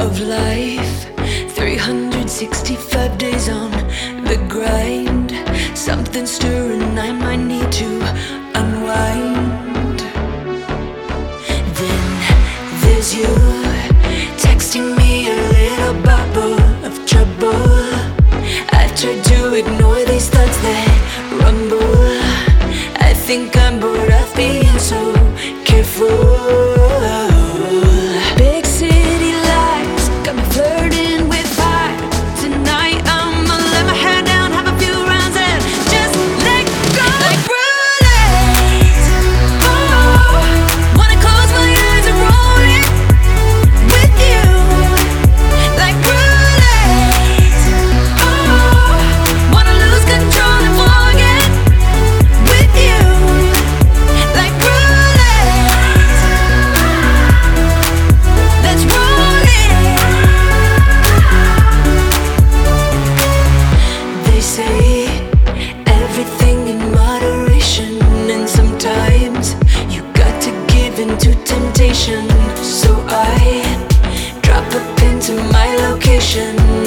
of life, 365 days on the grind. Something stirring, I might need to unwind. Then there's you, texting me a little bubble of trouble. I've tried to ignore these thoughts that rumble. I think I'm bored of being so careful. Big city lights got me flirting with fire. Tonight I'ma let my hair down, have a few rounds and just let go. Like roulette. Oh, wanna close my eyes and roll it with you. Like roulette. Oh, wanna lose control and forget with you. Like roulette. Let's roll it. They say everything in moderation, and sometimes you got to give in to temptation. So I drop up into my location